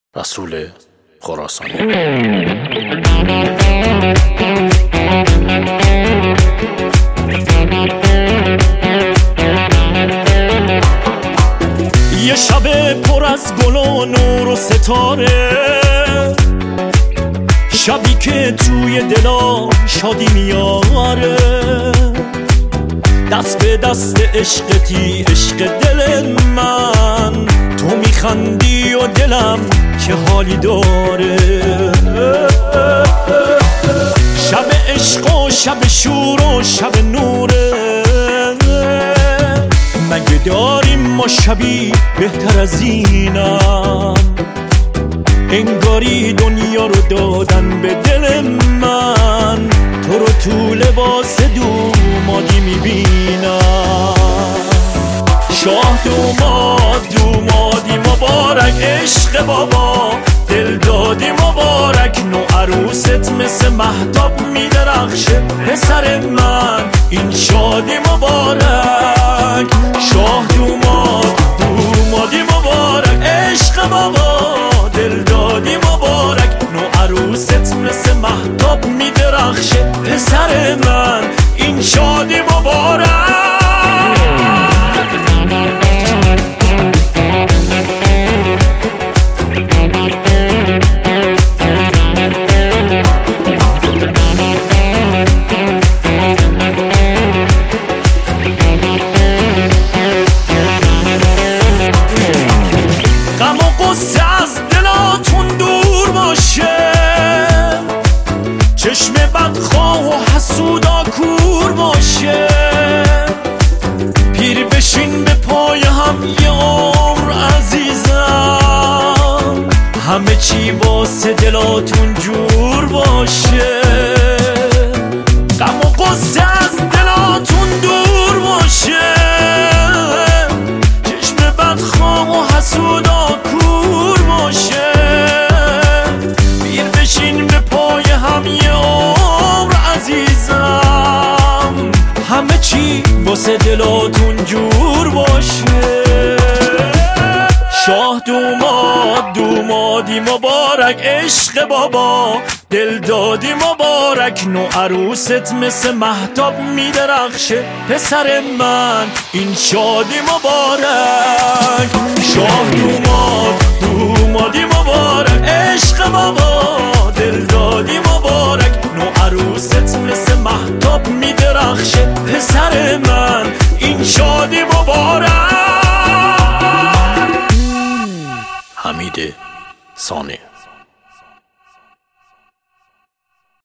رسول خراسانی. یه شب پر از گل و نور و ستاره، شبی که توی دلا شادی میاره، دست به دست عشقتی عشق دل من، تو میخندی و دلم چه حالی داره. شب عشق و شب شور و شب نوره، مگه داریم ما شبی بهتر از اینم؟ انگاری دنیا رو دادن به دل من، تو رو تو لباس دومادی میبینم. شاه دومادی مبارک، عشق بابا دل دادی مبارک، نو عروست مثل مهتاب میدرخشه پسر من، این شادی مبارک. شاه دومادی مبارک، عشق بابا دل دادی مبارک، نو عروست مثل مهتاب میدرخشه پسر من، این شادی مبارک. غم و غصه از دلاتون دور باشه، چشم بدخواه و حسودا کور باشه، پیر بشین به پای هم یه عمر عزیزم، همه چی واسه دلاتون جور باشه. غم و غصه از دلاتون دور باشه، چشم بدخواه و حسودا کور باشه، پیر بشین به پای هم یه عمر عزیزم، همه چی واسه دلاتون جور باشه. شاه دومادی مبارک، عشق بابا دل دادی مبارک، نو عروست مثل مهتاب میدرخشه پسر من، این شادی مبارک. شاه دومادی مبارک، عشق بابا دل دادی مبارک، نو عروست مثل مهتاب میدرخشه پسر من، این شادی مبارک. حمید ثانی.